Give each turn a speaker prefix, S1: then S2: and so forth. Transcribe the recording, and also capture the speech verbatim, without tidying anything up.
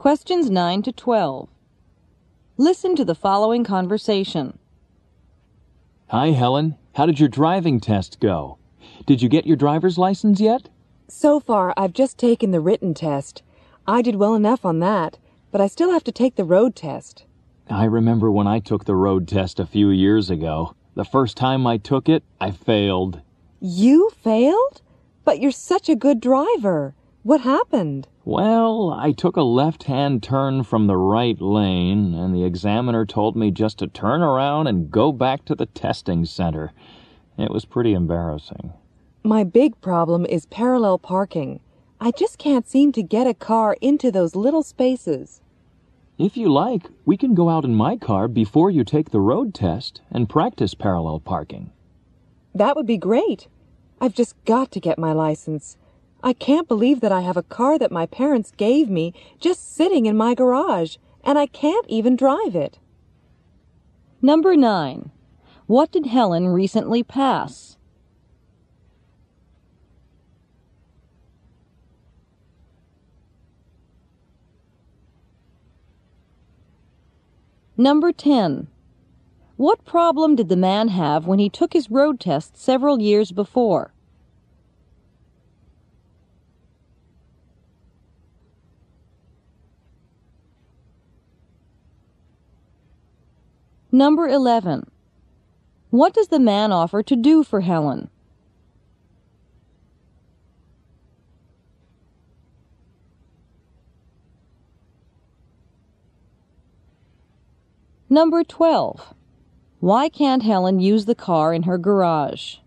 S1: Questions nine to twelve. Listen to the following conversation.
S2: Hi, Helen. How did your driving test go? Did you get your driver's license yet?
S3: So far, I've just taken the written test. I did well enough on that, but I still have to take the road test.
S2: I remember when I took the road test a few years ago. The first time I took it, I failed.
S3: You failed? But you're such a good driver. What happened?
S2: Well, I took a left-hand turn from the right lane, and the examiner told me just to turn around and go back to the testing center. It was pretty embarrassing.
S3: My big problem is parallel parking. I just can't seem to get a car into those little spaces.
S2: If you like, we can go out in my car before you take the road test and practice parallel parking.
S3: That would be great. I've just got to get my license. I can't believe that I have a car that my parents gave me just sitting in my garage, and I can't even drive it.
S1: Number nine. What did Helen recently pass? Number ten. What problem did the man have when he took his road test several years before? Number eleven. What does the man offer to do for Helen? Number twelve. Why can't Helen use the car in her garage?